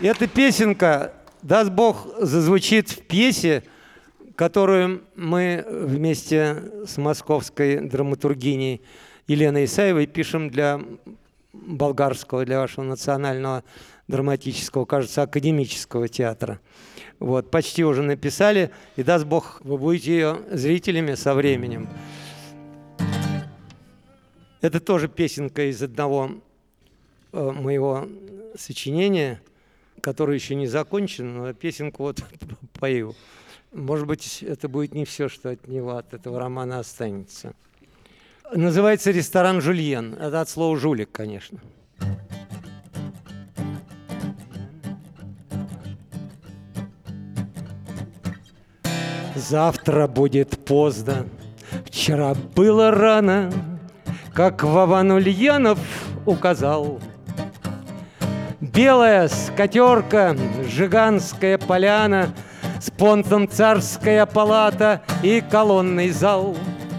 Эта песенка, даст Бог, зазвучит в пьесе, которую мы вместе с московской драматургиней Еленой Исаевой пишем для болгарского, для вашего национального драматического, кажется, академического театра. Вот, почти уже написали, и даст Бог, вы будете ее зрителями со временем. Это тоже песенка из одного моего сочинения, которое еще не закончено, но песенку вот пою. Может быть, это будет не все, что от него, от этого романа останется. Называется «Ресторан Жульен». Это от слова «жулик», конечно. Завтра будет поздно, вчера было рано, как Вован Ульянов указал. Белая скатерка, жиганская поляна, с понтом царская палата и колонный зал.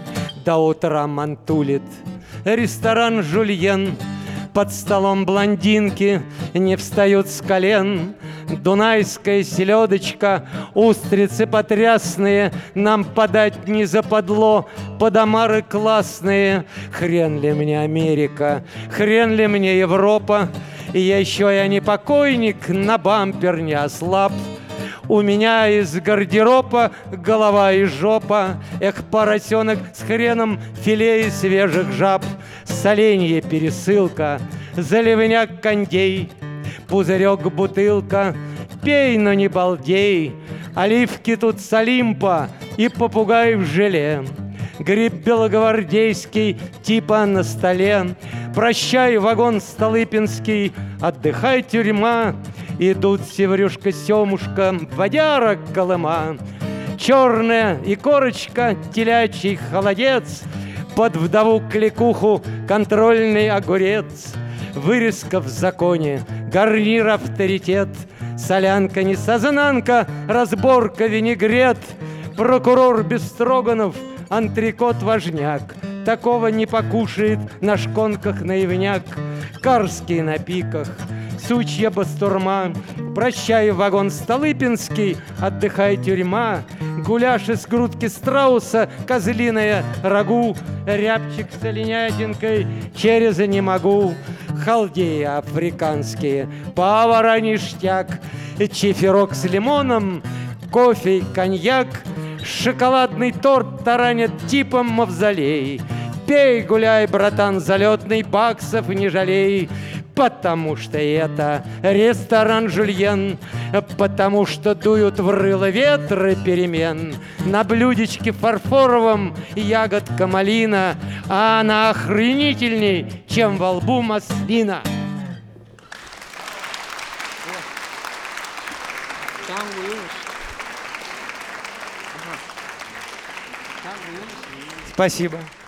До утра мантулит ресторан «Жульен», под столом блондинки не встают с колен. Дунайская селедочка, устрицы потрясные нам подать не западло, подомары классные. Хрен ли мне Америка, хрен ли мне Европа, и еще я не покойник, на бампер не ослаб. У меня из гардероба голова и жопа, эх, поросенок с хреном, филе и свежих жаб, соленье пересылка, заливняк кондей, пузырек бутылка, пей, но не балдей, оливки тут с Олимпа и попугай в желе. Гриб белогвардейский типа на столе. Прощай, вагон Столыпинский, отдыхай, тюрьма. Идут Севрюшка, Семушка, водяра Колыма. Черная и корочка, телячий холодец, под вдову кликуху контрольный огурец. Вырезка в законе, гарнир авторитет, солянка не сазананка, разборка винегрет. Прокурор Бестроганов, антрикот важняк, такого не покушает на шконках наивняк. Карский на пиках, сучья бастурма. Прощай, вагон Столыпинский, отдыхай, тюрьма. Гуляш из грудки страуса, козлиное рагу, рябчик с оленятинкой, череза не могу. Халдеи африканские, повара ништяк, чиферок с лимоном, кофе и коньяк. Шоколадный торт таранят типом мавзолей. Пей, гуляй, братан залетный, баксов не жалей. Потому что это ресторан Жульен, потому что дуют в рыло ветры перемен. На блюдечке фарфоровом ягодка малина, а она охренительней, чем во лбу маслина. Спасибо.